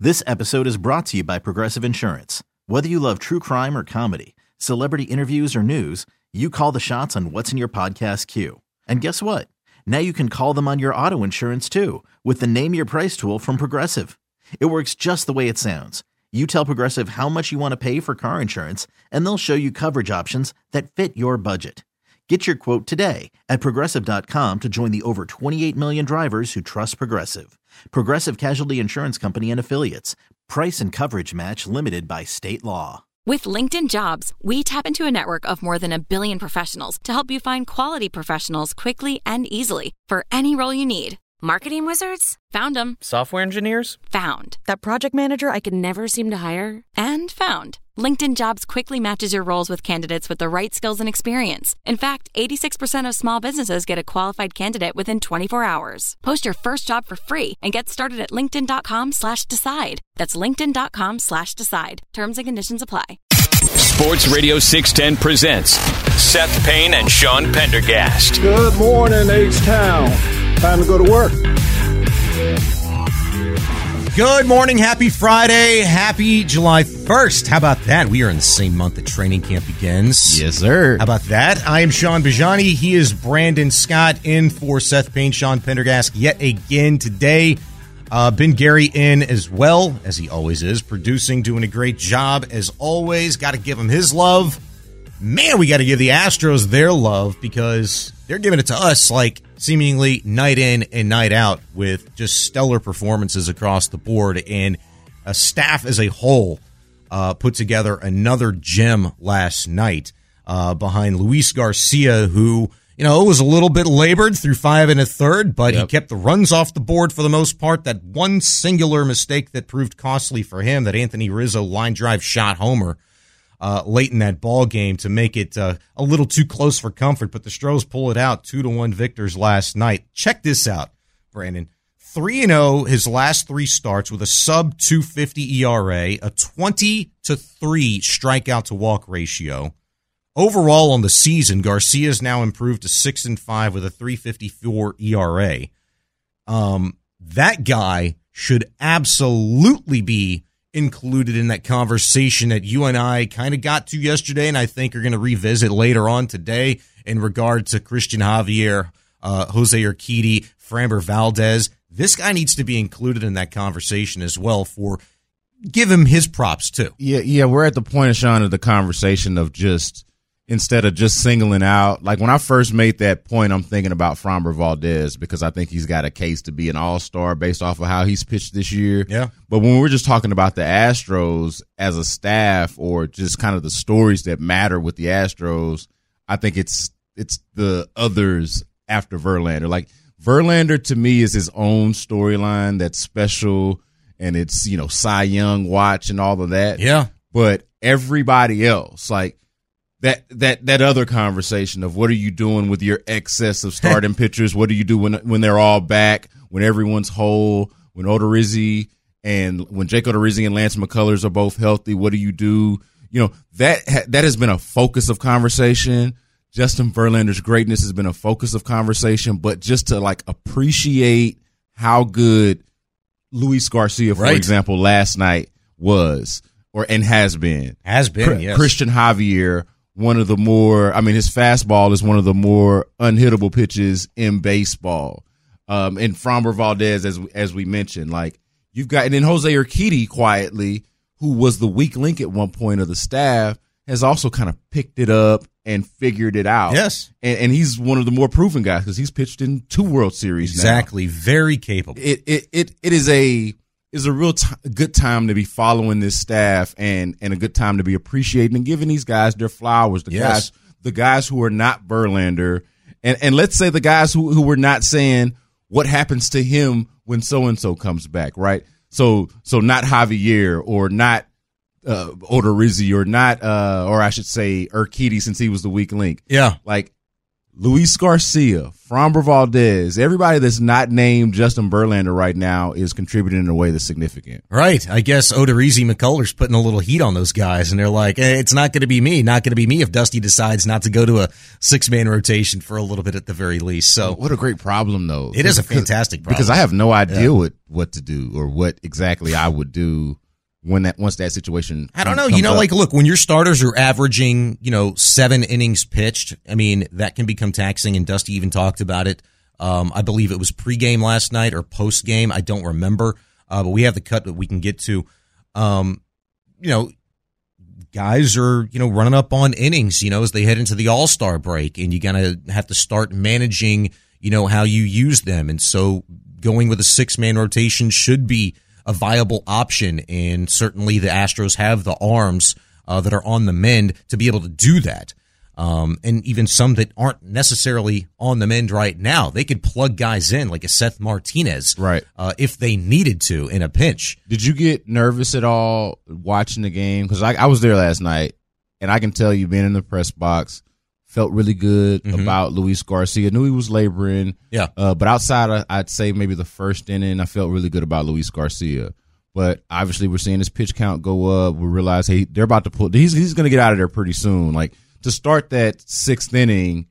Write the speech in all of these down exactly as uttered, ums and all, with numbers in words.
This episode is brought to you by Progressive Insurance. Whether you love true crime or comedy, celebrity interviews or news, you call the shots on what's in your podcast queue. And guess what? Now you can call them on your auto insurance too with the Name Your Price tool from Progressive. It works just the way it sounds. You tell Progressive how much you want to pay for car insurance, and they'll show you coverage options that fit your budget. Get your quote today at Progressive dot com to join the over twenty-eight million drivers who trust Progressive. Progressive Casualty Insurance Company and Affiliates. Price and coverage match limited by state law. With LinkedIn Jobs, we tap into a network of more than a billion professionals to help you find quality professionals quickly and easily for any role you need. Marketing wizards? Found them. Software engineers? Found. That project manager I could never seem to hire? And found. LinkedIn Jobs quickly matches your roles with candidates with the right skills and experience. In fact, eighty-six percent of small businesses get a qualified candidate within twenty-four hours. Post your first job for free and get started at linkedin.com slash decide. That's linkedin.com slash decide. Terms and conditions apply. Sports Radio six ten presents Seth Payne and Sean Pendergast. Good morning, H-Town. Time to go to work. Good morning. Happy Friday. Happy July first. How about that? We are in the same month that training camp begins. Yes, sir. How about that? I am Sean Bajani. He is Brandon Scott in for Seth Payne, Sean Pendergast yet again today. Uh, Ben Gary in as well, as he always is, producing, doing a great job as always. Got to give him his love. Man, we got to give the Astros their love because they're giving it to us like seemingly night in and night out with just stellar performances across the board. And a staff as a whole uh, put together another gem last night uh, behind Luis Garcia, who, you know, was a little bit labored through five and a third, but yep. he kept the runs off the board for the most part. That one singular mistake that proved costly for him, that Anthony Rizzo line drive shot homer uh, late in that ball game to make it uh, a little too close for comfort. But the Stros pull it out, two to one victors last night. Check this out, Brandon. three and oh his last three starts with a sub two fifty E R A, a twenty to three strikeout to walk ratio. Overall on the season, Garcia has now improved to six and five with a three fifty-four E R A. Um, that guy should absolutely be included in that conversation that you and I kind of got to yesterday, and I think are going to revisit later on today in regard to Christian Javier, uh, Jose Urquidy, Framber Valdez. This guy needs to be included in that conversation as well. For give him his props too. Yeah, yeah, we're at the point, of Sean, of the conversation of just. Instead of just singling out, like when I first made that point, I'm thinking about Framber Valdez because I think he's got a case to be an all-star based off of how he's pitched this year. Yeah. But when we're just talking about the Astros as a staff or just kind of the stories that matter with the Astros, I think it's it's the others after Verlander. Like Verlander to me is his own storyline that's special, and it's, you know, Cy Young watch and all of that. Yeah. But everybody else, like, That that that other conversation of what are you doing with your excess of starting pitchers? What do you do when when they're all back, when everyone's whole, when Odorizzi and when Jake Odorizzi and Lance McCullers are both healthy? What do you do? You know, that that has been a focus of conversation. Justin Verlander's greatness has been a focus of conversation, but just to like appreciate how good Luis Garcia, for right. example, last night was or and has been. Has been, yes. Christian Javier, one of the more, I mean, his fastball is one of the more unhittable pitches in baseball. Um, and Framber Valdez, as as we mentioned, like you've got, and then Jose Urquidy quietly, who was the weak link at one point of the staff, has also kind of picked it up and figured it out. Yes. And, and he's one of the more proven guys because he's pitched in two World Series exactly. now. Very capable. It, it, it, it is a, is a real t- good time to be following this staff and, and a good time to be appreciating and giving these guys their flowers. The yes. guys, the guys who are not Verlander, and, and let's say the guys who, who were not saying what happens to him when so-and-so comes back, right? So, so not Javier or not, uh, Odorizzi or not, uh, or I should say Urquidy since he was the weak link. Yeah. Like Luis Garcia, Framber Valdez, everybody that's not named Justin Verlander right now is contributing in a way that's significant. Right. I guess Odorizzi McCullers putting a little heat on those guys, and they're like, eh, it's not going to be me, not going to be me if Dusty decides not to go to a six-man rotation for a little bit at the very least. So what a great problem, though. It is a fantastic problem. Because I have no idea yeah. what, what to do or what exactly I would do when that once that situation I don't know. You know, up. like, look, when your starters are averaging, you know, seven innings pitched, I mean, that can become taxing, and Dusty even talked about it. Um, I believe it was pregame last night or postgame. I don't remember, uh, but we have the cut that we can get to. Um, you know, guys are, you know, running up on innings, you know, as they head into the All-Star break, and you're going to have to start managing, you know, how you use them. And so going with a six-man rotation should be a viable option, and certainly the Astros have the arms uh, that are on the mend to be able to do that. Um, and even some that aren't necessarily on the mend right now, they could plug guys in like a Seth Martinez, right? Uh, if they needed to in a pinch. Did you get nervous at all watching the game? Because I, I was there last night, and I can tell you, being in the press box, felt really good mm-hmm. about Luis Garcia. Knew he was laboring. Yeah. Uh, but outside of, I'd say maybe the first inning, I felt really good about Luis Garcia. But obviously we're seeing his pitch count go up. We realize, hey, they're about to pull. He's, he's going to get out of there pretty soon. Like, to start that sixth inning,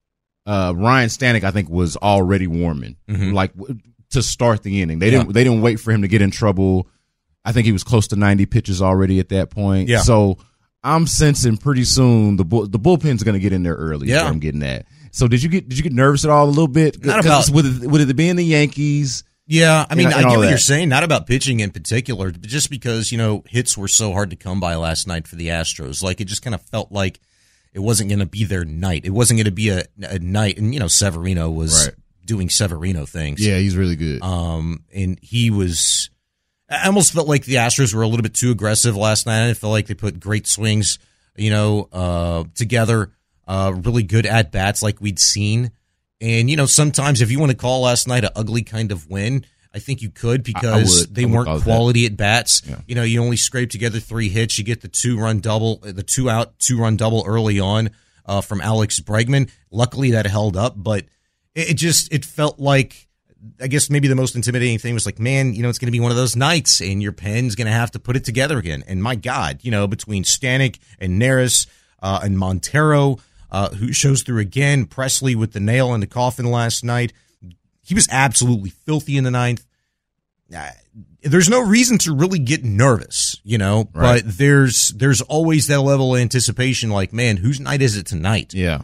uh, Ryan Stanek, I think, was already warming. Mm-hmm. Like, to start the inning. They didn't, yeah. they didn't wait for him to get in trouble. I think he was close to ninety pitches already at that point. Yeah. So, I'm sensing pretty soon the bull, the bullpen's going to get in there early. Yeah, I'm getting that. So did you get did you get nervous at all a little bit? Not about with it, with it being the Yankees. Yeah, I mean, and, I and get what that. you're saying. Not about pitching in particular, but just because, you know, hits were so hard to come by last night for the Astros. Like, it just kind of felt like it wasn't going to be their night. It wasn't going to be a, a night. And you know, Severino was right. doing Severino things. Yeah, he's really good. Um, and he was. I almost felt like the Astros were a little bit too aggressive last night. I felt like they put great swings, you know, uh, together, uh, really good at bats like we'd seen. And, you know, sometimes if you want to call last night an ugly kind of win, I think you could because they weren't quality at bats. Yeah. You know, you only scrape together three hits. You get the two run double, the two out, two run double early on uh, from Alex Bregman. Luckily that held up, but it, it just, it felt like, I guess maybe the most intimidating thing was like, man, you know, it's going to be one of those nights and your pen's going to have to put it together again. And my God, you know, between Stanek and Neris uh, and Montero, uh, who shows through again, Presley with the nail in the coffin last night. He was absolutely filthy in the ninth. Uh, there's no reason to really get nervous, you know, right. but there's there's always that level of anticipation like, man, whose night is it tonight? Yeah.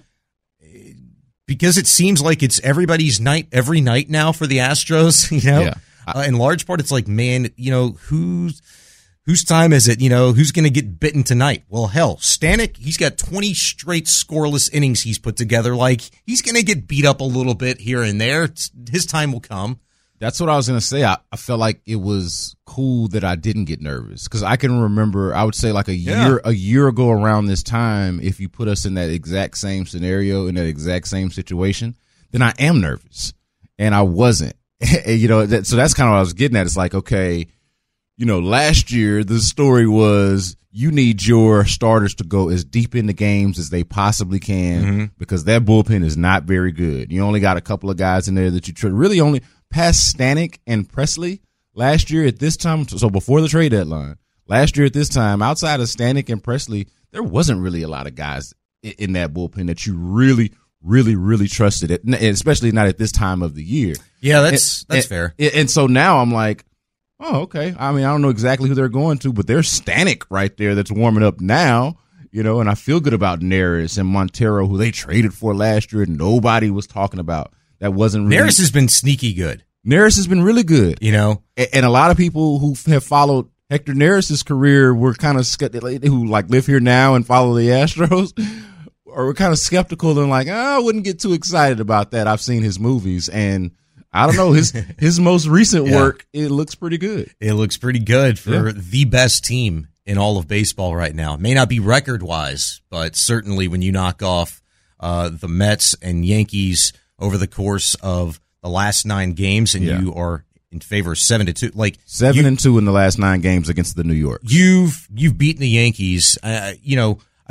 Because it seems like it's everybody's night every night now for the Astros, you know. Yeah. Uh, in large part, it's like, man, you know, who's whose time is it? You know, who's going to get bitten tonight? Well, hell, Stanek, he's got twenty straight scoreless innings he's put together. Like, he's going to get beat up a little bit here and there. It's, his time will come. That's what I was going to say. I, I felt like it was cool that I didn't get nervous because I can remember, I would say like a yeah. year, a year ago around this time, if you put us in that exact same scenario, in that exact same situation, then I am nervous and I wasn't, and, you know, that, so that's kind of what I was getting at. It's like, okay, you know, last year the story was you need your starters to go as deep in the games as they possibly can mm-hmm. because that bullpen is not very good. You only got a couple of guys in there that you tr- really only past Stanek and Presley last year at this time. So before the trade deadline, last year at this time, outside of Stanek and Presley, there wasn't really a lot of guys in, in that bullpen that you really, really, really trusted it, and especially not at this time of the year. Yeah, that's and, that's and, fair. And, and so now I'm like, oh, okay. I mean, I don't know exactly who they're going to, but there's Stanek right there that's warming up now, you know, and I feel good about Neris and Montero, who they traded for last year and nobody was talking about. That wasn't really. Neris has been sneaky good. Neris has been really good. You know? And, and a lot of people who have followed Hector Neris' career were kind of, who like live here now and follow the Astros, or were kind of skeptical and like, oh, I wouldn't get too excited about that. I've seen his movies and I don't know, his his most recent yeah. work, it looks pretty good. It looks pretty good for yeah. the best team in all of baseball right now. It may not be record-wise, but certainly when you knock off uh, the Mets and Yankees over the course of the last nine games and yeah. you are in favor of seven to two. Like seven you, and two in the last nine games against the New York. You've you've beaten the Yankees. Uh, you know,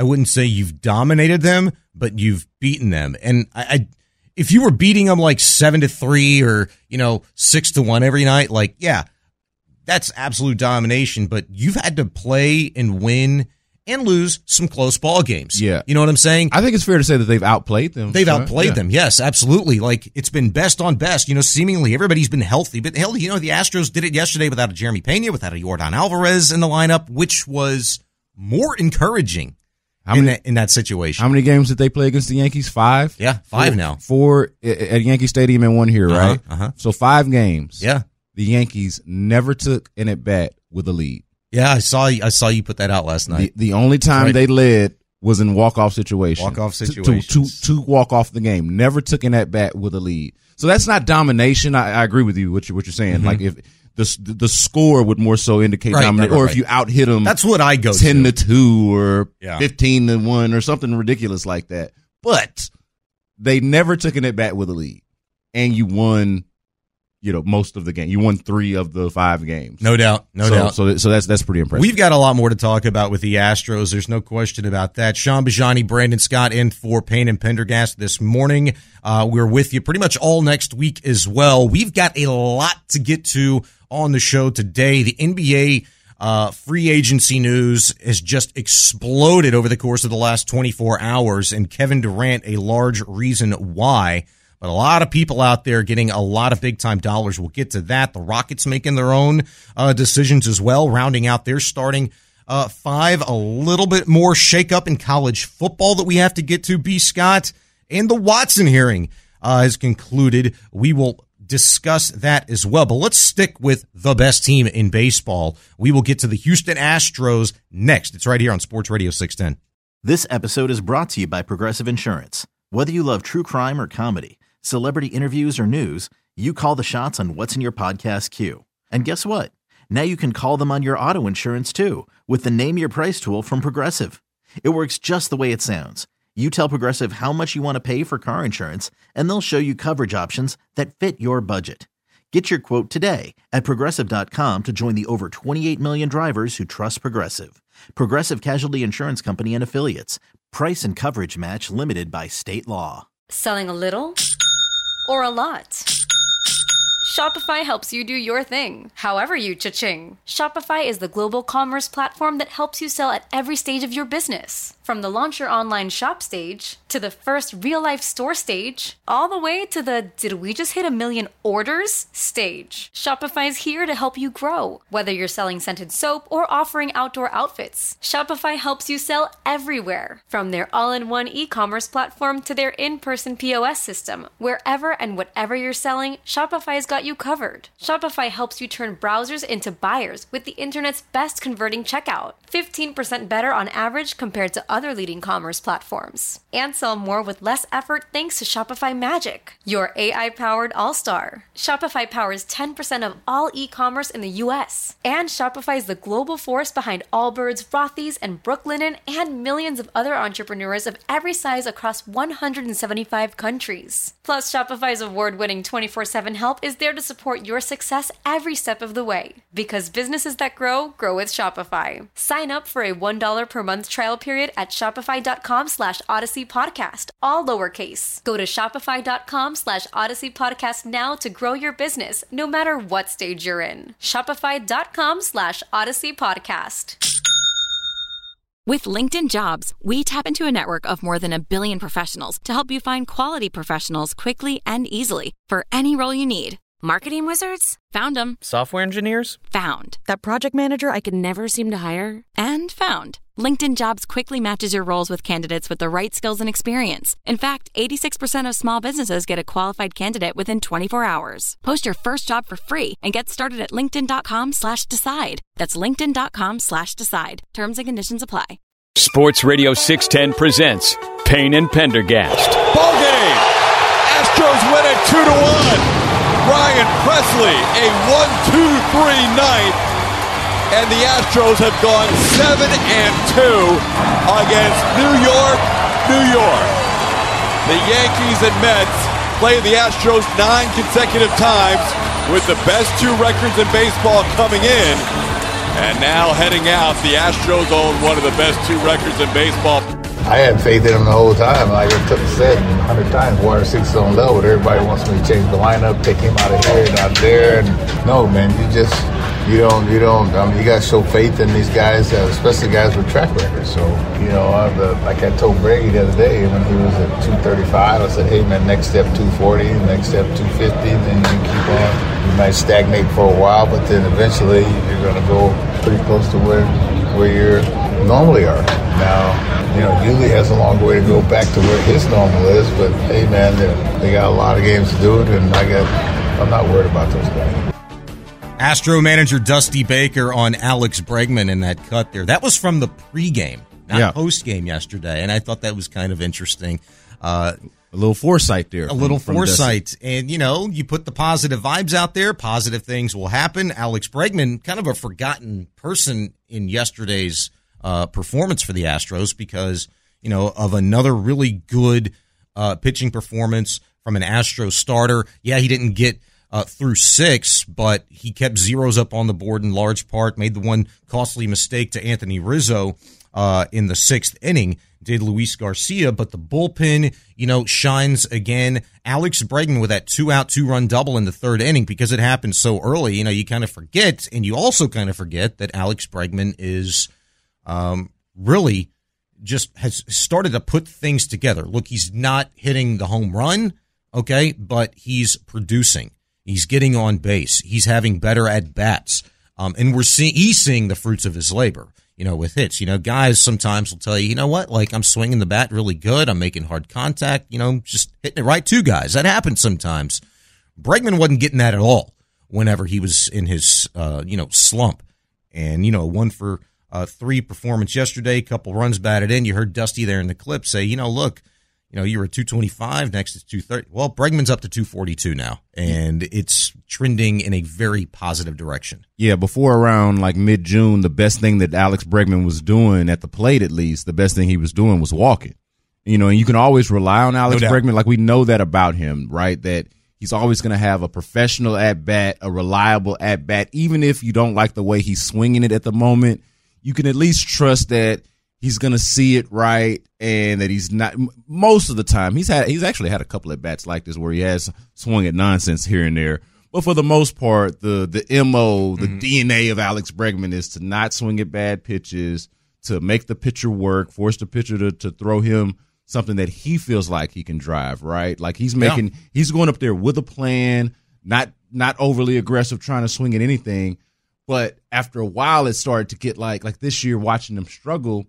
I wouldn't say you've dominated them, but you've beaten them. And I, I if you were beating them like seven to three or, you know, six to one every night, like, yeah, that's absolute domination. But you've had to play and win and lose some close ball games. Yeah. You know what I'm saying? I think it's fair to say that they've outplayed them. They've right? outplayed yeah. them. Yes, absolutely. Like, it's been best on best. You know, seemingly everybody's been healthy. But hell, you know, the Astros did it yesterday without a Jeremy Pena, without a Yordan Alvarez in the lineup, which was more encouraging how in, many, that, in that situation. How many games did they play against the Yankees? Five? Yeah, five four, now. Four at Yankee Stadium and one here, uh-huh, right? Uh-huh. So five games. Yeah. The Yankees never took an at-bat with a lead. Yeah, I saw I saw you put that out last night. The, the only time right. they led was in walk-off situations. Walk-off To, situations. to, to, to walk off the game. Never took an at-bat with a lead. So that's not domination. I, I agree with you, what, you, what you're saying. Mm-hmm. Like, if the the score would more so indicate right, domination, right, right, or right. if you out-hit them That's what I go ten to. to two or yeah. fifteen to one or something ridiculous like that. But they never took an at-bat with a lead. And you won, you know, most of the game. You won three of the five games. No doubt. No so, doubt. So, so that's that's pretty impressive. We've got a lot more to talk about with the Astros. There's no question about that. Sean Bajani, Brandon Scott in for Payne and Pendergast this morning. Uh, we're with you pretty much all next week as well. We've got a lot to get to on the show today. The N B A uh, free agency news has just exploded over the course of the last twenty-four hours, and Kevin Durant a large reason why. But a lot of people out there getting a lot of big-time dollars. We'll get to that. The Rockets making their own uh, decisions as well, rounding out their starting uh, five. A little bit more shakeup in college football that we have to get to, B. Scott. And the Watson hearing uh, has concluded. We will discuss that as well. But let's stick with the best team in baseball. We will get to the Houston Astros next. It's right here on Sports Radio six ten. This episode is brought to you by Progressive Insurance. Whether you love true crime or comedy, celebrity interviews or news, you call the shots on what's in your podcast queue. And guess what? Now you can call them on your auto insurance too with the Name Your Price tool from Progressive. It works just the way it sounds. You tell Progressive how much you want to pay for car insurance, and they'll show you coverage options that fit your budget. Get your quote today at Progressive dot com to join the over twenty-eight million drivers who trust Progressive. Progressive Casualty Insurance Company and Affiliates. Price and coverage match limited by state law. Selling a little or a lot? Shopify helps you do your thing, however you cha-ching. Shopify is the global commerce platform that helps you sell at every stage of your business. From the launch your online shop stage, to the first real-life store stage, all the way to the did we just hit a million orders stage. Shopify's here to help you grow. Whether you're selling scented soap or offering outdoor outfits, Shopify helps you sell everywhere. From their all-in-one e-commerce platform to their in-person P O S system, wherever and whatever you're selling, Shopify's got you covered. Shopify helps you turn browsers into buyers with the internet's best converting checkout. fifteen percent better on average compared to other leading commerce platforms. And sell more with less effort thanks to Shopify Magic, your A I-powered all-star. Shopify powers ten percent of all e-commerce in the U S. And Shopify is the global force behind Allbirds, Rothy's, and Brooklinen, and millions of other entrepreneurs of every size across one hundred seventy-five countries. Plus, Shopify's award-winning twenty-four seven help is there to support your success every step of the way. Because businesses that grow, grow with Shopify. Sign up for a one dollar per month trial period at shopify.com slash Odyssey Podcast, all lowercase. Go to shopify.com slash Odyssey Podcast now to grow your business, no matter what stage you're in. Shopify.com slash Odyssey Podcast. With LinkedIn Jobs, we tap into a network of more than a billion professionals to help you find quality professionals quickly and easily for any role you need. Marketing wizards? Found them. Software engineers? Found. That project manager I could never seem to hire? And found. LinkedIn Jobs quickly matches your roles with candidates with the right skills and experience. In fact, eighty-six percent of small businesses get a qualified candidate within twenty-four hours. Post your first job for free and get started at linkedin.com slash decide. That's linkedin.com slash decide. Terms and conditions apply. Sports Radio six ten presents Payne and Pendergast. Ball game. Astros win it two to one. Ryan Presley, a one two three night, and the Astros have gone seven and two against New York, New York. The Yankees and Mets play the Astros nine consecutive times, with the best two records in baseball coming in. And now heading out, the Astros own one of the best two records in baseball. I had faith in him the whole time. Like I took said a hundred times, water six is on level. Everybody wants me to change the lineup, take him out of here and out there. And no, man, you just you don't you don't. I mean, you got to show faith in these guys, uh, especially guys with track records. So you know, uh, the, like I told Brady the other day when he was at two thirty-five, I said, hey man, next step two forty, next step two fifty, then you keep on. You might stagnate for a while, but then eventually you're going to go pretty close to where where you normally are. Now, you know, Yuli has a long way to go back to where his normal is, but hey, man, they got a lot of games to do it, and I got, I'm not worried about those guys. Astro manager Dusty Baker on Alex Bregman in that cut there. That was from the pregame, not yeah. postgame yesterday, and I thought that was kind of interesting. Uh, a little foresight there. A from, little from foresight. Dusty. And, you know, you put the positive vibes out there, positive things will happen. Alex Bregman, kind of a forgotten person in yesterday's Uh, performance for the Astros because, you know, of another really good uh, pitching performance from an Astros starter. Yeah, he didn't get uh, through six, but he kept zeros up on the board in large part, made the one costly mistake to Anthony Rizzo uh, in the sixth inning, did Luis Garcia, but the bullpen, you know, shines again. Alex Bregman with that two-out, two-run double in the third inning because it happened so early, you know, you kind of forget, and you also kind of forget that Alex Bregman is Um, really just has started to put things together. Look, he's not hitting the home run, okay, but he's producing. He's getting on base. He's having better at-bats. Um, and we're seeing, he's seeing the fruits of his labor, you know, with hits. You know, guys sometimes will tell you, you know what, like I'm swinging the bat really good. I'm making hard contact, you know, just hitting it right to guys. That happens sometimes. Bregman wasn't getting that at all whenever he was in his, uh, you know, slump. And, you know, one for Uh, three performance yesterday, a couple runs batted in. You heard Dusty there in the clip say, you know, look, you know, you were at two twenty-five, next is two thirty. Well, Bregman's up to two forty-two now, and it's trending in a very positive direction. Yeah, before around like mid-June, the best thing that Alex Bregman was doing at the plate, at least, the best thing he was doing was walking. You know, and you can always rely on Alex No doubt. Bregman. Like, we know that about him, right? That he's always going to have a professional at-bat, a reliable at-bat, even if you don't like the way he's swinging it at the moment. You can at least trust that he's going to see it right and that he's not – most of the time. He's had he's actually had a couple of bats like this where he has swung at nonsense here and there. But for the most part, the the M O, the mm-hmm. D N A of Alex Bregman is to not swing at bad pitches, to make the pitcher work, force the pitcher to, to throw him something that he feels like he can drive, right? Like he's making yeah. – he's going up there with a plan, not not overly aggressive trying to swing at anything. But after a while, it started to get like, like this year, watching him struggle.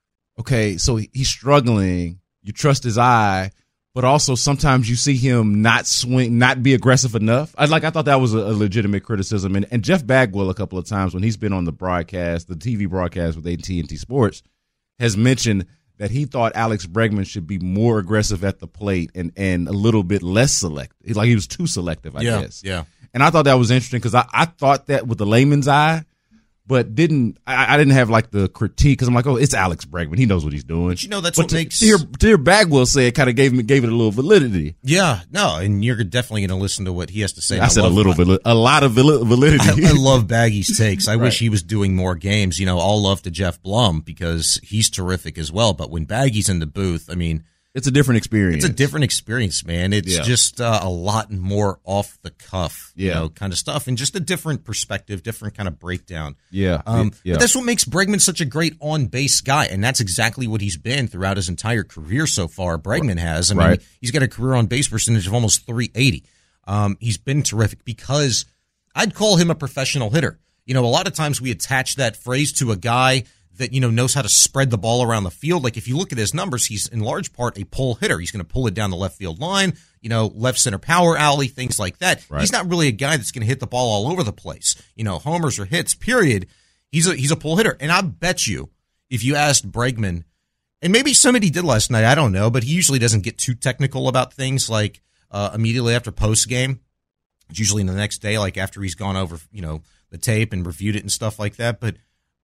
Okay, so he's struggling. You trust his eye, but also sometimes you see him not swing, not be aggressive enough. I like, I thought that was a, a legitimate criticism. And, and Jeff Bagwell, a couple of times when he's been on the broadcast, the T V broadcast with A T and T Sports, has mentioned that he thought Alex Bregman should be more aggressive at the plate and, and a little bit less selective. Like he was too selective, I yeah, guess. Yeah. And I thought that was interesting because I, I thought that with the layman's eye, but didn't I, I didn't have like the critique because I'm like, oh, it's Alex Bregman. He knows what he's doing. But you know, that's but what to, makes to hear, to hear Bagwell say it kind of gave me gave it a little validity. Yeah, no, and you're definitely going to listen to what he has to say. I, I said a little, vali- a lot of validity. I, I love Baggy's takes. I right. wish he was doing more games. You know, all love to Jeff Blum because he's terrific as well. But when Baggy's in the booth, I mean. It's a different experience. It's a different experience, man. It's yeah. just uh, a lot more off the cuff, yeah. you know, kind of stuff, and just a different perspective, different kind of breakdown. Yeah. Um, yeah. But that's what makes Bregman such a great on-base guy, and that's exactly what he's been throughout his entire career so far. Bregman has. I mean, right. he's got a career on-base percentage of almost three eighty. Um, he's been terrific because I'd call him a professional hitter. You know, a lot of times we attach that phrase to a guy that, you know, knows how to spread the ball around the field. Like if you look at his numbers, he's in large part a pull hitter. He's going to pull it down the left field line, you know, left center power alley, things like that. Right. He's not really a guy that's going to hit the ball all over the place, you know, homers or hits, period. He's a, he's a pull hitter. And I bet you if you asked Bregman, and maybe somebody did last night, I don't know, but he usually doesn't get too technical about things like uh, immediately after post game. It's usually the next day, like after he's gone over, you know, the tape and reviewed it and stuff like that. But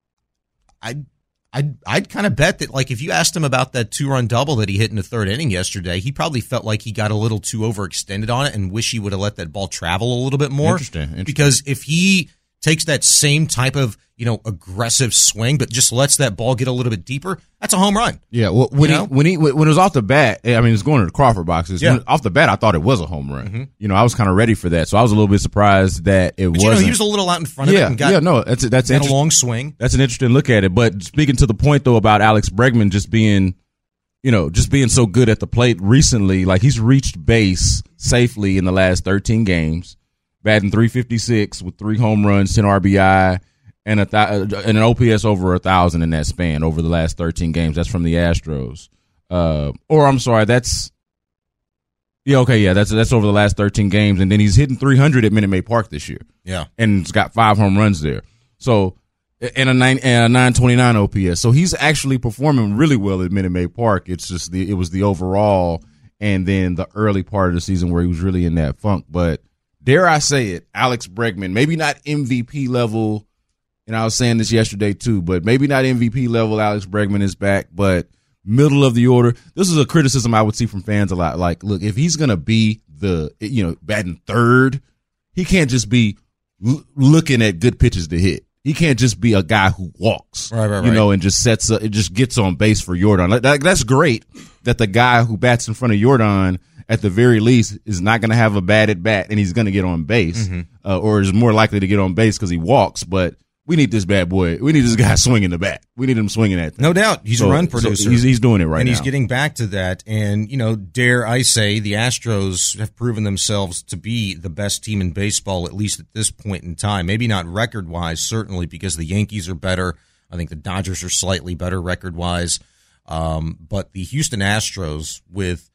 I'd, I'd, I'd kind of bet that, like, if you asked him about that two-run double that he hit in the third inning yesterday, he probably felt like he got a little too overextended on it and wish he would have let that ball travel a little bit more. Interesting. Interesting. Because if he takes that same type of, you know, aggressive swing, but just lets that ball get a little bit deeper, that's a home run. Yeah, well, when you he know? when he when it was off the bat, I mean, it's going to the Crawford boxes. Yeah. When, off the bat, I thought it was a home run. Mm-hmm. You know, I was kind of ready for that, so I was a little bit surprised that it but, wasn't. You know, he was a little out in front of yeah, it and got yeah, no, that's that's had a interest- long swing. That's an interesting look at it. But speaking to the point though about Alex Bregman just being, you know, just being so good at the plate recently, like he's reached base safely in the last thirteen games, batting three fifty-six with three home runs, ten R B I. And a th- and an O P S over a thousand in that span over the last thirteen games. That's from the Astros. Uh, or I'm sorry, that's yeah, okay, yeah, that's that's over the last thirteen games, and then he's hitting three hundred at Minute Maid Park this year. Yeah, and he's got five home runs there. So and a nine and a nine twenty-nine O P S. So he's actually performing really well at Minute Maid Park. It's just the it was the overall, and then the early part of the season where he was really in that funk. But dare I say it, Alex Bregman, maybe not M V P level. And I was saying this yesterday too, but maybe not M V P level. Alex Bregman is back, but middle of the order. This is a criticism I would see from fans a lot. Like, look, if he's going to be the, you know, batting third, he can't just be l- looking at good pitches to hit. He can't just be a guy who walks, right, right, you right. know, and just sets, a, it just gets on base for Yordan. Like, that, that's great that the guy who bats in front of Yordan, at the very least, is not going to have a bad at bat and he's going to get on base, mm-hmm. uh, or is more likely to get on base because he walks. But we need this bad boy. We need this guy swinging the bat. We need him swinging that thing. No doubt. He's so, a run producer. So he's, he's doing it right and now. And he's getting back to that. And, you know, dare I say, the Astros have proven themselves to be the best team in baseball, at least at this point in time. Maybe not record-wise, certainly, because the Yankees are better. I think the Dodgers are slightly better record-wise. Um, but the Houston Astros, with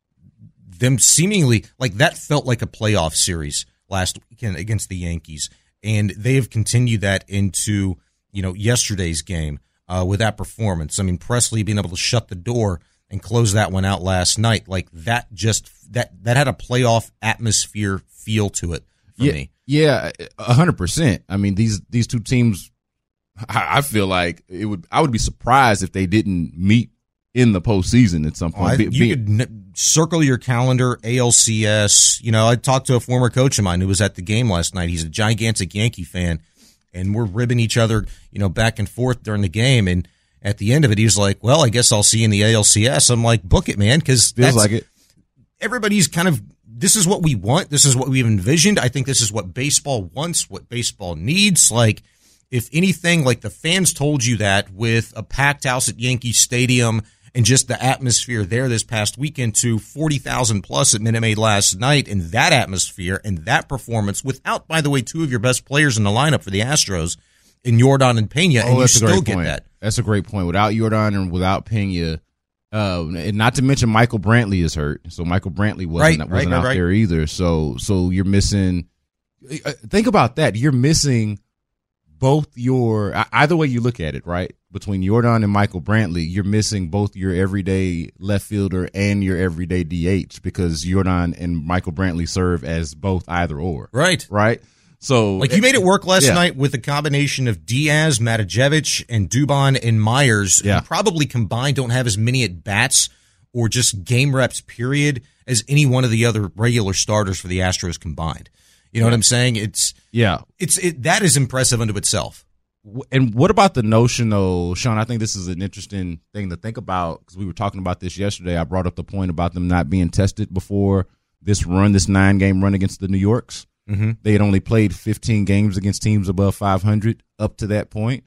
them seemingly, like that felt like a playoff series last weekend against the Yankees. And they have continued that into, you know, yesterday's game uh, with that performance. I mean, Presley being able to shut the door and close that one out last night, like that just that that had a playoff atmosphere feel to it for yeah, me. Yeah, a hundred percent. I mean, these these two teams, I, I feel like it would. I would be surprised if they didn't meet in the postseason at some point. Oh, I, be, you be, could n- circle your calendar, A L C S. You know, I talked to a former coach of mine who was at the game last night. He's a gigantic Yankee fan, and we're ribbing each other, you know, back and forth during the game. And at the end of it, he was like, well, I guess I'll see you in the A L C S. I'm like, book it, man, because feels like it. Everybody's kind of, this is what we want. This is what we've envisioned. I think this is what baseball wants, what baseball needs. Like, if anything, like the fans told you that with a packed house at Yankee Stadium and just the atmosphere there this past weekend to forty thousand plus at Minute Maid last night, and that atmosphere and that performance without, by the way, two of your best players in the lineup for the Astros in Jordan and Pena, oh, and you that's a still great get point. that. That's a great point. Without Jordan and without Pena, uh, and not to mention Michael Brantley is hurt, so Michael Brantley wasn't Right, wasn't right, out right. there either. So so you're missing. Think about that. You're missing both your either way you look at it, right? Between Jordan and Michael Brantley, you're missing both your everyday left fielder and your everyday D H because Jordan and Michael Brantley serve as both either or. Right. Right. So Like you made it work last yeah. night with a combination of Diaz, Matijevic, and Dubon and Myers, Yeah. who probably combined don't have as many at bats or just game reps, period, as any one of the other regular starters for the Astros combined. You know what I'm saying? It's yeah. it's it that is impressive unto itself. And what about the notion, though, Sean? I think this is an interesting thing to think about because we were talking about this yesterday. I brought up the point about them not being tested before this run, this nine-game run against the New Yorks. Mm-hmm. They had only played fifteen games against teams above five hundred up to that point.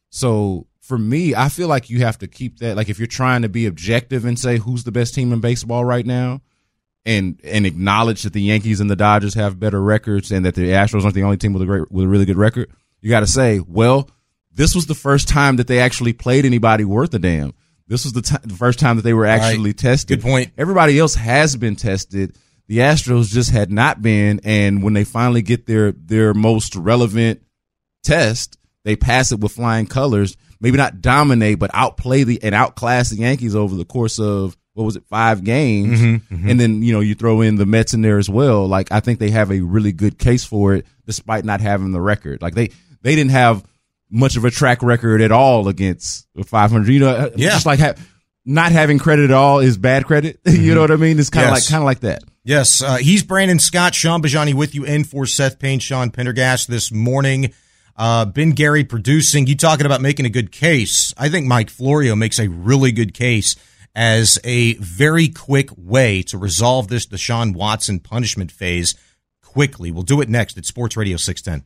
So for me, I feel like you have to keep that. Like if you're trying to be objective and say who's the best team in baseball right now, and and acknowledge that the Yankees and the Dodgers have better records and that the Astros aren't the only team with a great with a really good record, you got to say, well, this was the first time that they actually played anybody worth a damn. This was the, t- the first time that they were actually Right. tested. Good point. Everybody else has been tested. The Astros just had not been, and when they finally get their their most relevant test, they pass it with flying colors. Maybe not dominate, but outplay the and outclass the Yankees over the course of what was it, five games, Mm-hmm, mm-hmm. and then you know you throw in the Mets in there as well. Like I think they have a really good case for it, despite not having the record. Like they they didn't have much of a track record at all against five hundred. You know, Yeah. just like ha- not having credit at all is bad credit. You know what I mean? It's kind of Yes. like kind of like that. Yes, uh, he's Brandon Scott, Sean Bajani with you in for Seth Payne, Sean Pendergast this morning. Uh, Ben Gary producing. You talking about making a good case. I think Mike Florio makes a really good case as a very quick way to resolve this Deshaun Watson punishment phase quickly. We'll do it next at Sports Radio six ten.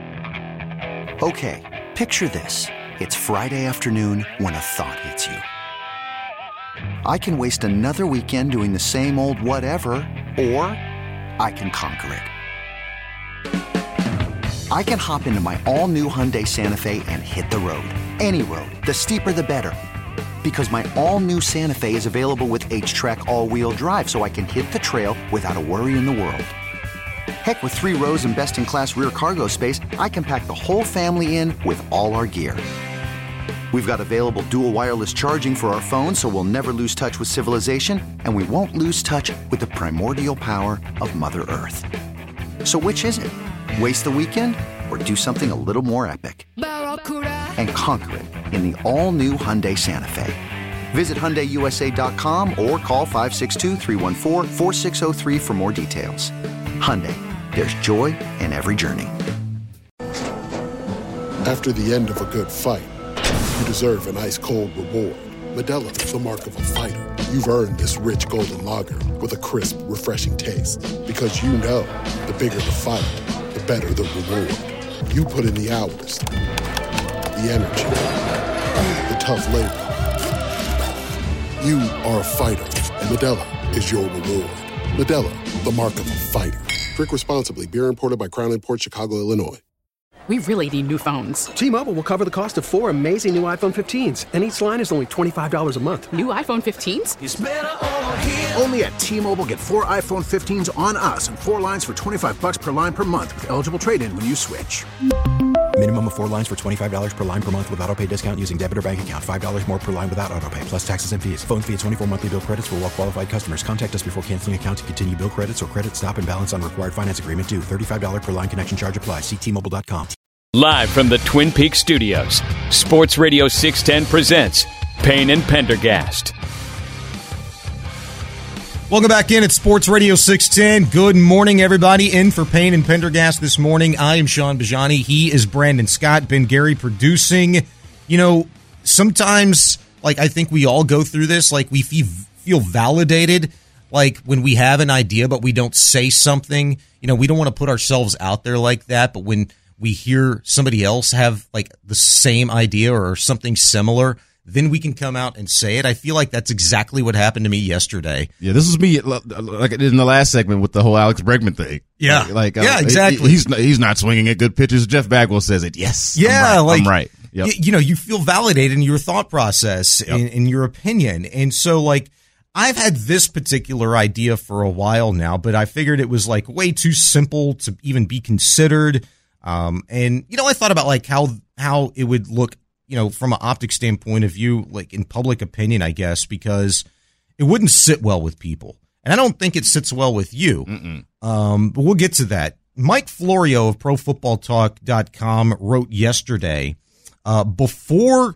Okay, picture this. It's Friday afternoon when a thought hits you. I can waste another weekend doing the same old whatever, or I can conquer it. I can hop into my all-new Hyundai Santa Fe and hit the road. Any road. The steeper, the better. Because my all-new Santa Fe is available with H-Track all-wheel drive, so I can hit the trail without a worry in the world. Heck, with three rows and best-in-class rear cargo space, I can pack the whole family in with all our gear. We've got available dual wireless charging for our phones, so we'll never lose touch with civilization, and we won't lose touch with the primordial power of Mother Earth. So which is it? Waste the weekend or do something a little more epic? And conquer it in the all-new Hyundai Santa Fe. Visit Hyundai U S A dot com or call five six two, three one four, four six zero three for more details. Hyundai, there's joy in every journey. After the end of a good fight, you deserve an ice-cold reward. Modelo is the mark of a fighter. You've earned this rich golden lager with a crisp, refreshing taste. Because you know, the bigger the fight, the better the reward. You put in the hours, the energy, the tough labor. You are a fighter, and Modelo is your reward. Modelo, the mark of a fighter. Drink responsibly. Beer imported by Crown Imports, Chicago, Illinois. We really need new phones. T-Mobile will cover the cost of four amazing new iPhone fifteens, and each line is only twenty-five dollars a month. New iPhone fifteens? It's better over here. Only at T-Mobile, get four iPhone fifteens on us and four lines for twenty-five bucks per line per month with eligible trade-in when you switch. Minimum of four lines for twenty-five dollars per line per month with autopay discount using debit or bank account. five dollars more per line without autopay, plus taxes and fees. Phone fee at twenty-four monthly bill credits for well-qualified customers. Contact us before canceling account to continue bill credits or credit stop and balance on required finance agreement due. thirty-five dollars per line connection charge applies. See T Mobile dot com. Live from the Twin Peaks studios, Sports Radio six ten presents Payne and Pendergast. Welcome back in at Sports Radio six ten. Good morning, everybody. In for Payne and Pendergast this morning. I am Sean Bajani. He is Brandon Scott. Ben Gary producing. You know, sometimes, like, I think we all go through this. Like, we feel validated, like, when we have an idea, but we don't say something. You know, we don't want to put ourselves out there like that, but when we hear somebody else have, like, the same idea or something similar, then we can come out and say it. I feel like that's exactly what happened to me yesterday. Yeah, this was me, like in the last segment with the whole Alex Bregman thing. Yeah, like, like yeah, uh, exactly. He's he's not swinging at good pitches. Jeff Bagwell says it. Yes, yeah, I'm right. like I'm right. Yep. y- you know, you feel validated in your thought process, Yep. in, in your opinion, and so like I've had this particular idea for a while now, but I figured it was like way too simple to even be considered. Um, and, you know, I thought about like how, how it would look, you know, from an optic standpoint of view, like in public opinion, I guess, because it wouldn't sit well with people. And I don't think it sits well with you. Mm-mm. Um, but we'll get to that. Mike Florio of pro football talk dot com wrote yesterday, uh, before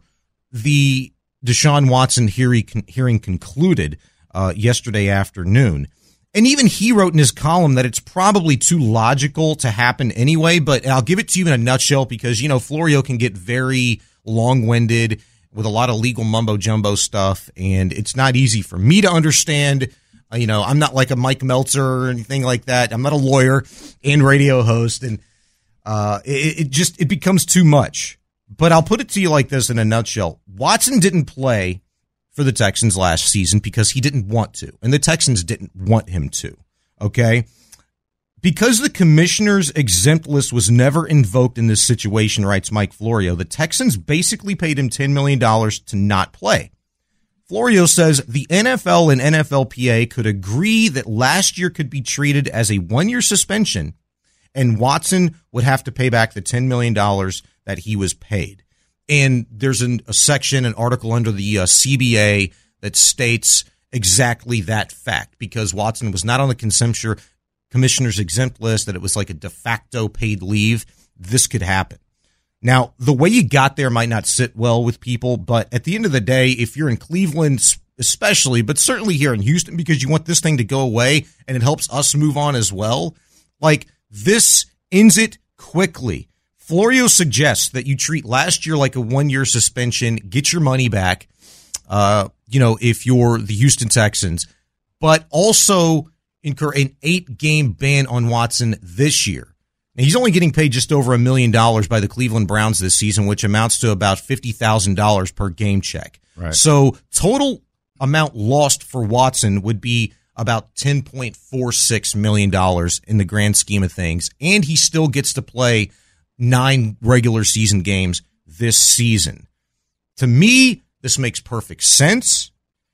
the Deshaun Watson hearing, hearing concluded, uh, yesterday afternoon. And even he wrote in his column that it's probably too logical to happen anyway, but I'll give it to you in a nutshell because, you know, Florio can get very long-winded with a lot of legal mumbo-jumbo stuff, and it's not easy for me to understand. Uh, you know, I'm not like a Mike Meltzer or anything like that. I'm not a lawyer and radio host, and uh, it, it just it becomes too much. But I'll put it to you like this in a nutshell. Watson didn't play for the Texans last season because he didn't want to, and the Texans didn't want him to, okay? Because the commissioner's exempt list was never invoked in this situation, writes Mike Florio, the Texans basically paid him ten million dollars to not play. Florio says the N F L and N F L P A could agree that last year could be treated as a one-year suspension, and Watson would have to pay back the ten million dollars that he was paid. And there's an, a section, an article under the uh, C B A that states exactly that fact, because Watson was not on the commissioner's exempt list, that it was like a de facto paid leave. This could happen. Now, the way you got there might not sit well with people, but at the end of the day, if you're in Cleveland especially, but certainly here in Houston, because you want this thing to go away and it helps us move on as well, like, this ends it quickly. Florio suggests that you treat last year like a one-year suspension, get your money back, uh, you know, if you're the Houston Texans, but also incur an eight-game ban on Watson this year. Now, he's only getting paid just over a million dollars by the Cleveland Browns this season, which amounts to about fifty thousand dollars per game check. Right. So total amount lost for Watson would be about ten point four six million dollars in the grand scheme of things, and he still gets to play nine regular season games this season. To me, this makes perfect sense,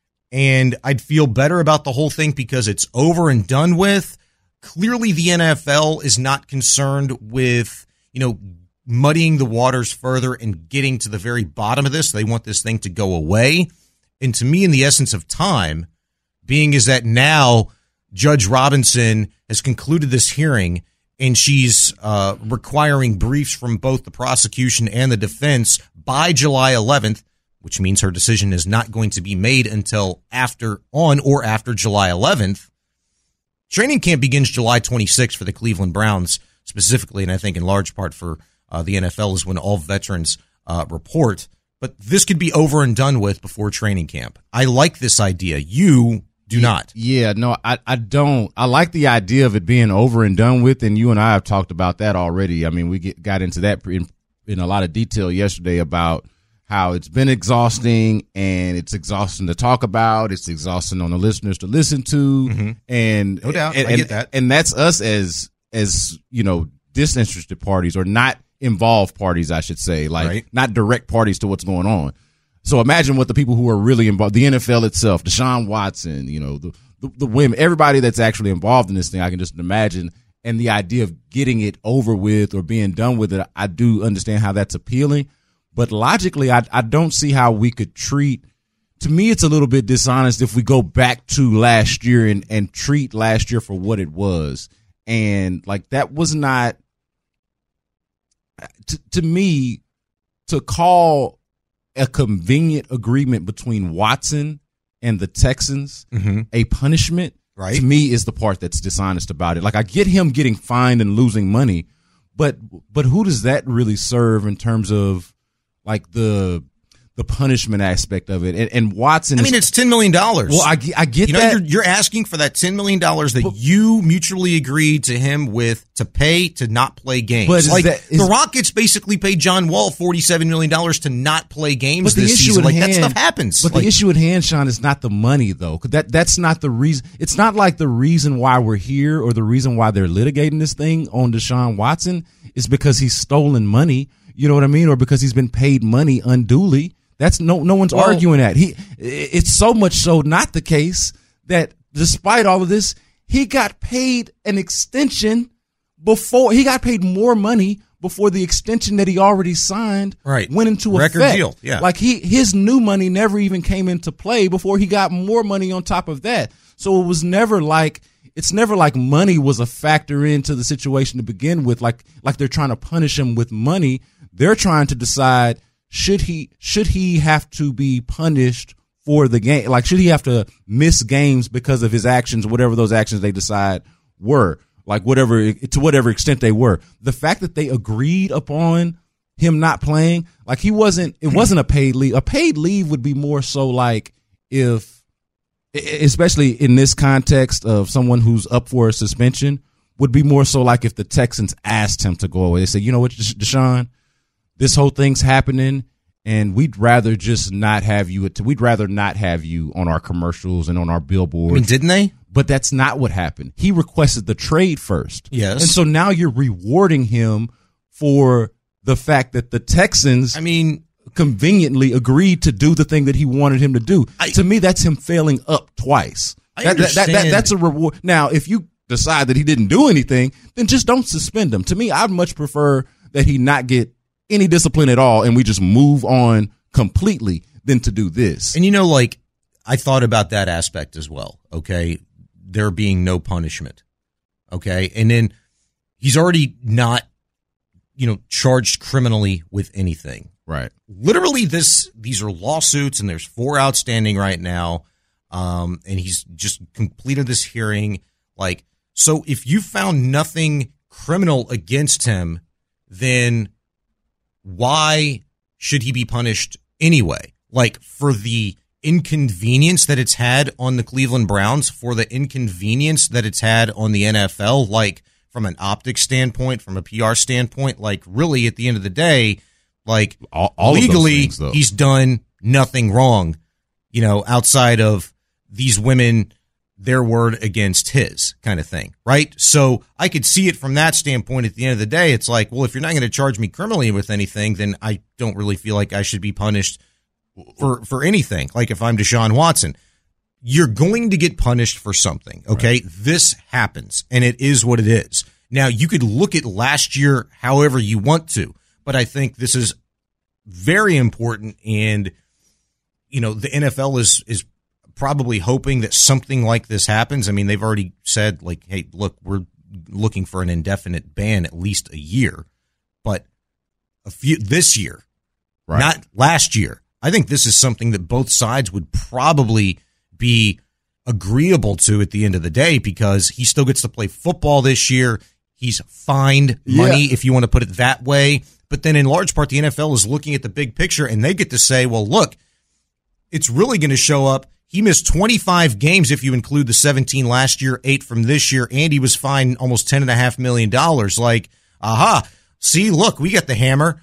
and I'd feel better about the whole thing because it's over and done with. Clearly, the N F L is not concerned with, you know, muddying the waters further and getting to the very bottom of this. They want this thing to go away. And to me, in the essence of time, being is that now Judge Robinson has concluded this hearing and she's uh, requiring briefs from both the prosecution and the defense by July eleventh, which means her decision is not going to be made until after, on or after July eleventh. Training camp begins July twenty-sixth for the Cleveland Browns specifically, and I think in large part for uh, the N F L is when all veterans uh, report. But this could be over and done with before training camp. I like this idea. You do not. Yeah, no, I, I don't. I like the idea of it being over and done with, and you and I have talked about that already. I mean, we get, got into that in, in a lot of detail yesterday about how it's been exhausting, and it's exhausting to talk about. It's exhausting on the listeners to listen to, Mm-hmm. and no doubt, and, I get that. And that's us as as you know, disinterested parties or not involved parties, I should say, like right. not direct parties to what's going on. So imagine what the people who are really involved, the N F L itself, Deshaun Watson, you know, the, the the women, everybody that's actually involved in this thing. I can just imagine, and the idea of getting it over with or being done with it, I do understand how that's appealing. But logically, I, I don't see how we could treat, to me, it's a little bit dishonest if we go back to last year and, and treat last year for what it was. And like, that was not, to, to me, to call a convenient agreement between Watson and the Texans mm-hmm. a punishment, right. to me is the part that's dishonest about it. Like, I get him getting fined and losing money, but, but who does that really serve in terms of, like the the punishment aspect of it, and, and Watson. I mean, it's ten million dollars. Well, I, I get you know, that. You're, you're asking for that ten million dollars that but, you mutually agreed to him with to pay to not play games. But like that, is, the Rockets basically paid John Wall forty-seven million dollars to not play games but this the issue season. at Like hand, that stuff happens. But like, the issue at hand, Sean, is not the money though. Cause that that's not the reason. It's not like the reason why we're here or the reason why they're litigating this thing on Deshaun Watson is because he's stolen money. You know what I mean? Or because he's been paid money unduly. That's no no one's well, arguing that. He it's so much so not the case that despite all of this, he got paid an extension before he got paid more money before the extension that he already signed right. went into Record effect. Deal. Yeah. Like he his new money never even came into play before he got more money on top of that. So it was never like it's never like money was a factor into the situation to begin with. Like like they're trying to punish him with money. They're trying to decide should he should he have to be punished for the game? Like should he have to miss games because of his actions, whatever those actions they decide were, like whatever to whatever extent they were. The fact that they agreed upon him not playing, like he wasn't, it wasn't a paid leave. A paid leave would be more so like if, especially in this context of someone who's up for a suspension, would be more so like if the Texans asked him to go away. They say, you know what, Deshaun, this whole thing's happening, and we'd rather just not have you. We'd rather not have you on our commercials and on our billboards. I mean, didn't they? But that's not what happened. He requested the trade first. Yes. And so now you're rewarding him for the fact that the Texans, I mean, conveniently agreed to do the thing that he wanted him to do. I, to me, that's him failing up twice. I that, understand. That, that, that, that's a reward. Now, if you decide that he didn't do anything, then just don't suspend him. To me, I'd much prefer that he not get any discipline at all and we just move on completely than to do this. And you know, like, I thought about that aspect as well, okay? There being no punishment, okay? And then he's already not, you know, charged criminally with anything. Right. Literally, this these are lawsuits, and there's four outstanding right now, um, and he's just completed this hearing. Like, so if you found nothing criminal against him, then why should he be punished anyway? Like, for the inconvenience that it's had on the Cleveland Browns, for the inconvenience that it's had on the N F L, like from an optics standpoint, from a P R standpoint, like really at the end of the day, like all, all legally of those things, he's done nothing wrong, you know, outside of these women, their word against his kind of thing, right? So I could see it from that standpoint. At the end of the day, it's like, well, if you're not going to charge me criminally with anything, then I don't really feel like I should be punished for for anything. Like if I'm Deshaun Watson, you're going to get punished for something, okay? Right. This happens, and it is what it is. Now, you could look at last year however you want to, but I think this is very important, and, you know, the N F L is is probably hoping that something like this happens. I mean, they've already said, like, hey, look, we're looking for an indefinite ban, at least a year, but a few this year, right. Not last year. I think this is something that both sides would probably be agreeable to at the end of the day, because he still gets to play football this year. He's fined money, yeah. if you want to put it that way. But then in large part, the N F L is looking at the big picture, and they get to say, well, look, it's really going to show up. He missed twenty-five games if you include the seventeen last year, eight from this year, and he was fined almost ten point five million dollars. Like, aha, see, look, we got the hammer.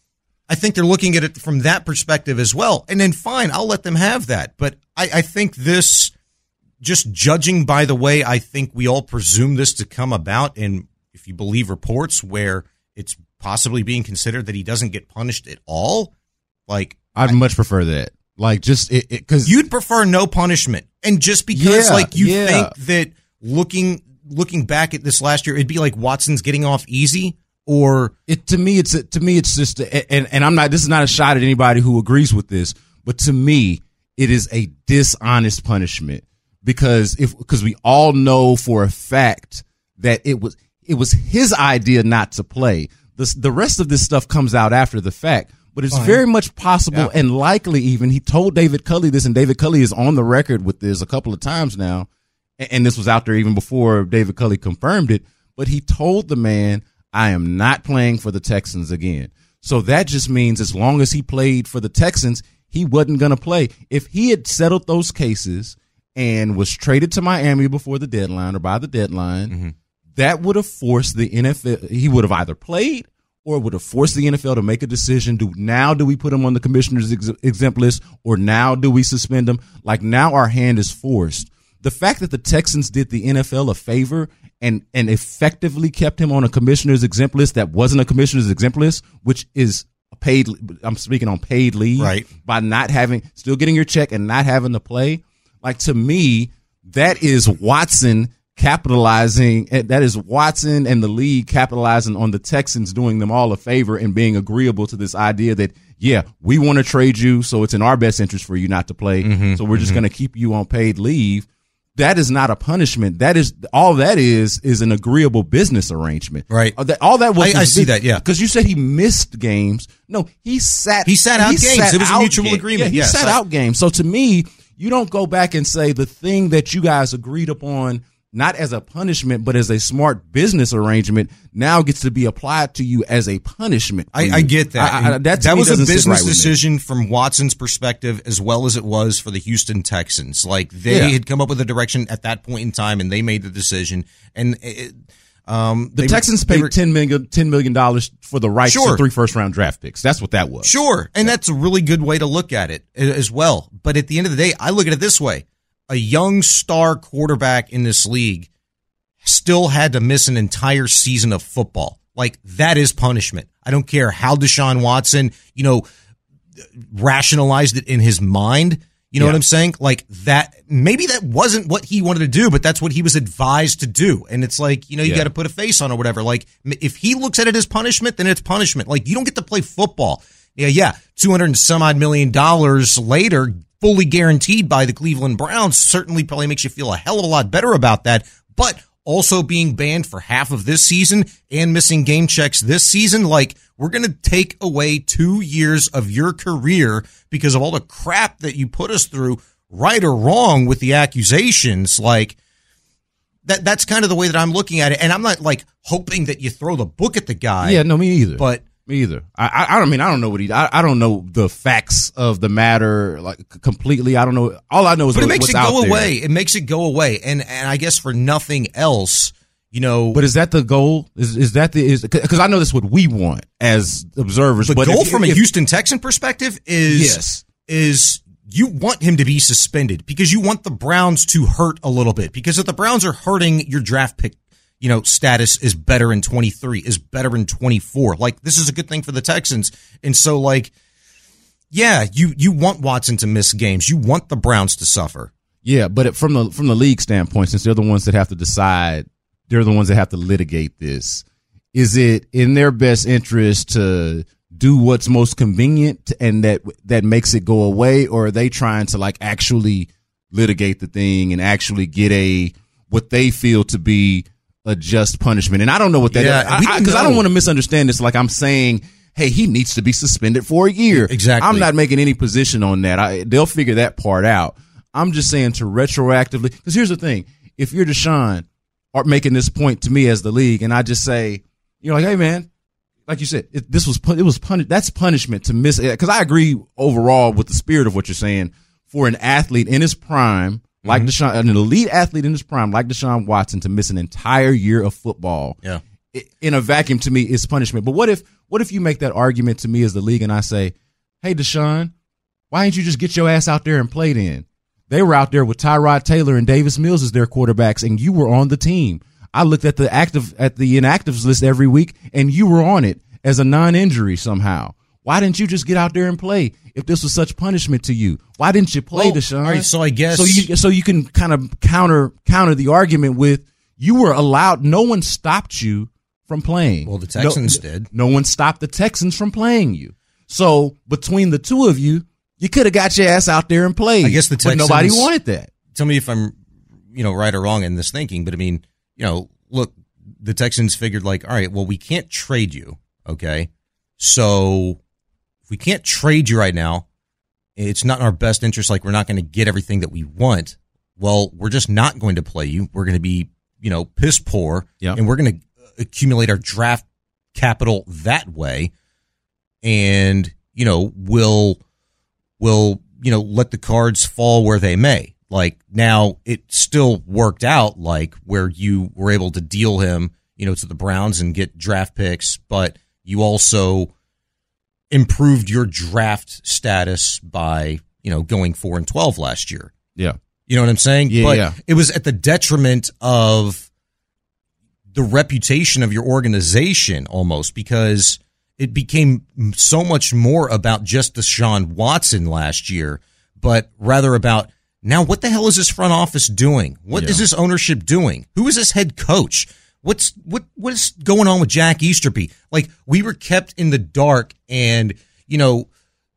I think they're looking at it from that perspective as well. And then fine, I'll let them have that. But I, I think this, just judging by the way I think we all presume this to come about, and if you believe reports where it's possibly being considered that he doesn't get punished at all, like I'd I, much prefer that. Like just it, it cause you'd prefer no punishment. And just because yeah, like you yeah. think that looking looking back at this last year, it'd be like Watson's getting off easy. Or it to me, it's to me, it's just, and and I'm not. This is not a shot at anybody who agrees with this, but to me, it is a dishonest punishment, because if because we all know for a fact that it was it was his idea not to play. The the rest of this stuff comes out after the fact, but it's Fine. very much possible yeah. and likely even he told David Culley this, and David Culley is on the record with this a couple of times now, and this was out there even before David Culley confirmed it. But he told the man, I am not playing for the Texans again. So that just means as long as he played for the Texans, he wasn't going to play. If he had settled those cases and was traded to Miami before the deadline or by the deadline, mm-hmm. that would have forced the N F L. He would have either played or would have forced the N F L to make a decision. Do now do we put him on the commissioner's ex- exempt list, or now do we suspend him? Like, now our hand is forced. The fact that the Texans did the N F L a favor and and effectively kept him on a commissioner's exempt list that wasn't a commissioner's exempt list, which is a paid, I'm speaking on paid leave, right? By not having, still getting your check and not having to play. Like, to me, that is Watson capitalizing, that is Watson and the league capitalizing on the Texans, doing them all a favor and being agreeable to this idea that, yeah, we want to trade you, so it's in our best interest for you not to play. Mm-hmm, so we're just mm-hmm. going to keep you on paid leave. That is not a punishment. That is all that is is an agreeable business arrangement. Right. All that, all that was. I, I see that. Yeah. Because you said he missed games. No, he sat. He sat out he games. Sat it was a mutual game. agreement. Yeah, he yes, sat I, out games. So to me, you don't go back and say the thing that you guys agreed upon, not as a punishment, but as a smart business arrangement, now gets to be applied to you as a punishment. I, I get that. I, I, that that was a business right decision from Watson's perspective, as well as it was for the Houston Texans. Like, they yeah. had come up with a direction at that point in time, and they made the decision. And it, um, the Texans were, paid were, ten million ten million dollars for the rights sure. to three first round draft picks. That's what that was. Sure, and yeah. that's a really good way to look at it as well. But at the end of the day, I look at it this way: a young star quarterback in this league still had to miss an entire season of football. Like, that is punishment. I don't care how Deshaun Watson, you know, rationalized it in his mind. You know yeah. what I'm saying? Like, that, maybe that wasn't what he wanted to do, but that's what he was advised to do. And it's like, you know, you yeah. got to put a face on or whatever. Like, if he looks at it as punishment, then it's punishment. Like, you don't get to play football. Yeah, yeah. two hundred and some odd million dollars later, fully guaranteed by the Cleveland Browns, certainly probably makes you feel a hell of a lot better about that. But also being banned for half of this season and missing game checks this season, like, we're going to take away two years of your career because of all the crap that you put us through, right or wrong with the accusations. Like, that that's kind of the way that I'm looking at it. And I'm not, like, hoping that you throw the book at the guy. Yeah, no, me either. But Me either. I, I, I don't mean, I don't know what he, I, I don't know the facts of the matter like completely. I don't know. All I know is but what, it makes what's it go out away. there. It makes it go away. And, and I guess for nothing else, you know. But is that the goal? Is, is that the, is, because I know that's what we want as observers. The but goal if, from if, a Houston Texan perspective is, yes. is you want him to be suspended because you want the Browns to hurt a little bit, because if the Browns are hurting, your draft pick, you know, status is better in twenty-three, is better in twenty-four. Like, this is a good thing for the Texans. And so, like, yeah, you, you want Watson to miss games. You want the Browns to suffer. Yeah, but it, from the from the league standpoint, since they're the ones that have to decide, they're the ones that have to litigate this. Is it in their best interest to do what's most convenient and that that makes it go away, or are they trying to like actually litigate the thing and actually get a what they feel to be a just punishment? And I don't know what that yeah, is because I, I, I don't want to misunderstand this. Like I'm saying, hey, he needs to be suspended for a year. Exactly. I'm not making any position on that. I, they'll figure that part out. I'm just saying to retroactively, because here's the thing. If you're Deshaun are making this point to me as the league, and I just say, you're like, hey, man, like you said, it, this was, it was punish, that's punishment to miss it. Because I agree overall with the spirit of what you're saying. For an athlete in his prime, like mm-hmm. Deshaun, an elite athlete in his prime, like Deshaun Watson, to miss an entire year of football yeah. in a vacuum, to me, is punishment. But what if, what if you make that argument to me as the league and I say, hey, Deshaun, why didn't you just get your ass out there and play then? They were out there with Tyrod Taylor and Davis Mills as their quarterbacks, and you were on the team. I looked at the active at the inactives list every week, and you were on it as a non-injury somehow. Why didn't you just get out there and play if this was such punishment to you? Why didn't you play, well, Deshaun? All right, so I guess so you so you can kind of counter counter the argument with you were allowed. No one stopped you from playing. Well, the Texans no, did. No one stopped the Texans from playing you. So between the two of you, you could have got your ass out there and played. I guess the Texans, but nobody wanted that. Tell me if I'm, you know, right or wrong in this thinking, but I mean, you know, look, the Texans figured like, all right, well, we can't trade you, okay? So if we can't trade you right now, it's not in our best interest. Like, we're not going to get everything that we want. Well, we're just not going to play you. We're going to be, you know, piss poor, yep. and we're going to accumulate our draft capital that way, and you know, we'll. will, you know, let the cards fall where they may. Like, now it still worked out, like, where you were able to deal him, you know, to the Browns and get draft picks, but you also improved your draft status by, you know, going four and twelve last year. Yeah. You know what I'm saying? Yeah, but yeah. It was at the detriment of the reputation of your organization almost, because it became so much more about just Deshaun Watson last year, but rather about now what the hell is this front office doing? What yeah. is this ownership doing? Who is this head coach? What's what what is going on with Jack Easterby? Like, we were kept in the dark and, you know,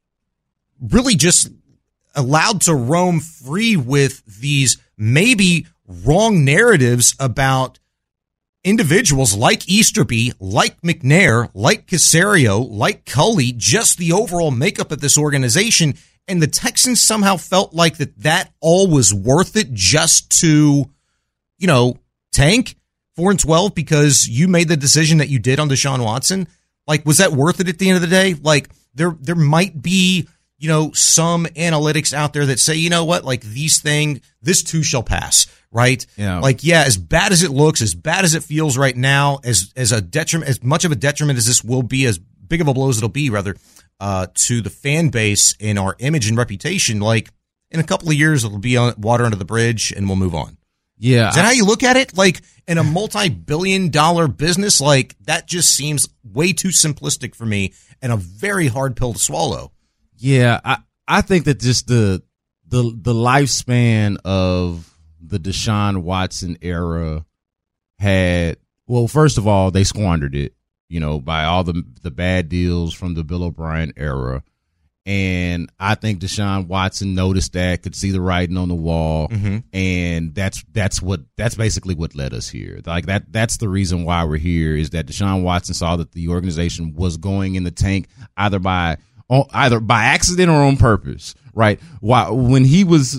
really just allowed to roam free with these maybe wrong narratives about individuals like Easterby, like McNair, like Caserio, like Culley, just the overall makeup of this organization. And the Texans somehow felt like that that all was worth it just to, you know, tank four and twelve because you made the decision that you did on Deshaun Watson. Like, was that worth it at the end of the day? Like, there, there might be, you know, some analytics out there that say, you know what, like these things, this too shall pass. Right? Yeah. Like, yeah, as bad as it looks, as bad as it feels right now, as as a detriment, as much of a detriment as this will be, as big of a blow as it'll be, rather, uh, to the fan base and our image and reputation, like, in a couple of years, it'll be on water under the bridge and we'll move on. Yeah. Is that I, how you look at it? Like, in a multi-billion dollar business, like, that just seems way too simplistic for me and a very hard pill to swallow. Yeah. I, I think that just the, the, the lifespan of the Deshaun Watson era had, well, first of all, they squandered it, you know, by all the the bad deals from the Bill O'Brien era. And I think Deshaun Watson noticed that, could see the writing on the wall. Mm-hmm. And that's that's what that's basically what led us here. Like that that's the reason why we're here, is that Deshaun Watson saw that the organization was going in the tank either by either by accident or on purpose, right? Why when he was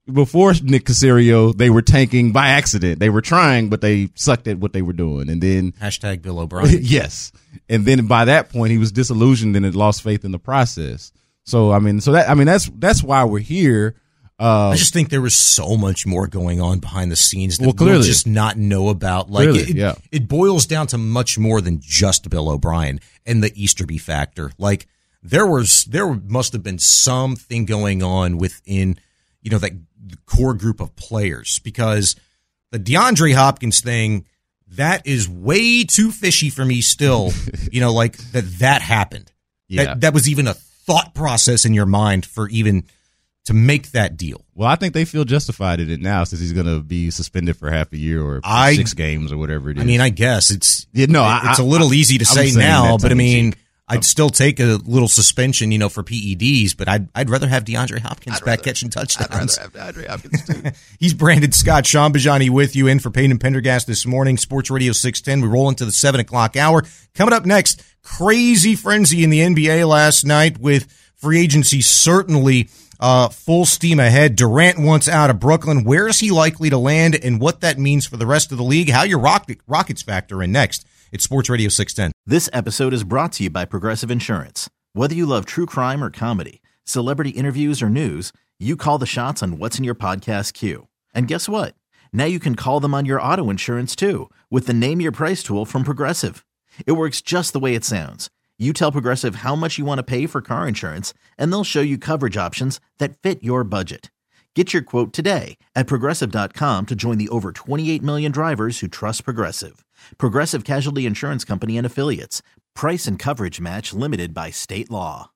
before Nick Caserio, they were tanking by accident. They were trying, but they sucked at what they were doing. And then hashtag Bill O'Brien. Yes. And then by that point, he was disillusioned and had lost faith in the process. So, I mean, so that, I mean, that's, that's why we're here. Uh, I just think there was so much more going on behind the scenes that well, clearly. we'll just not know about. Like clearly, it, yeah. it boils down to much more than just Bill O'Brien and the Easterby factor. Like there was, there must have been something going on within, you know, that core group of players, because the DeAndre Hopkins thing, that is way too fishy for me still, you know, like that, that happened. Yeah. That, that was even a thought process in your mind for even to make that deal. Well, I think they feel justified in it now since he's going to be suspended for half a year or I, six games or whatever it is. I mean, I guess it's yeah, no, it's I, a little I, easy to I'm say now, but I mean, cheek. I'd still take a little suspension, you know, for P E Ds, but I'd I'd rather have DeAndre Hopkins I'd back rather, catching touchdowns. I'd rather have DeAndre Hopkins too. He's Brandon Scott, Sean Bajani with you in for Payne and Pendergast this morning. Sports Radio six ten. We roll into the seven o'clock hour. Coming up next, crazy frenzy in the N B A last night with free agency certainly uh, full steam ahead. Durant wants out of Brooklyn. Where is he likely to land and what that means for the rest of the league? How your Rocket, Rockets factor in next. It's Sports Radio six ten. This episode is brought to you by Progressive Insurance. Whether you love true crime or comedy, celebrity interviews or news, you call the shots on what's in your podcast queue. And guess what? Now you can call them on your auto insurance too with the Name Your Price tool from Progressive. It works just the way it sounds. You tell Progressive how much you want to pay for car insurance, and they'll show you coverage options that fit your budget. Get your quote today at Progressive dot com to join the over twenty-eight million drivers who trust Progressive. Progressive Casualty Insurance Company and Affiliates. Price and coverage match limited by state law.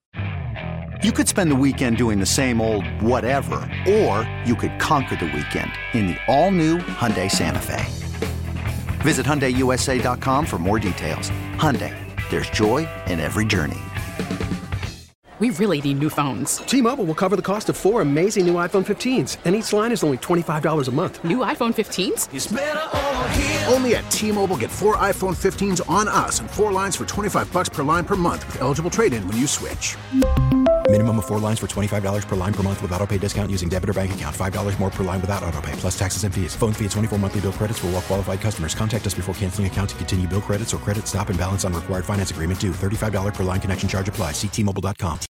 You could spend the weekend doing the same old whatever, or you could conquer the weekend in the all-new Hyundai Santa Fe. Visit Hyundai U S A dot com for more details. Hyundai, there's joy in every journey. We really need new phones. T-Mobile will cover the cost of four amazing new iPhone fifteens, and each line is only twenty-five dollars a month. New iPhone fifteens? It's better over here. Only at T-Mobile, get four iPhone fifteens on us and four lines for twenty-five bucks per line per month with eligible trade-in when you switch. Minimum of four lines for twenty-five dollars per line per month with autopay discount using debit or bank account. five dollars more per line without autopay, plus taxes and fees. Phone fee at twenty-four monthly bill credits for well-qualified customers. Contact us before canceling account to continue bill credits or credit stop and balance on required finance agreement due. thirty-five dollars per line connection charge applies. See T Mobile dot com.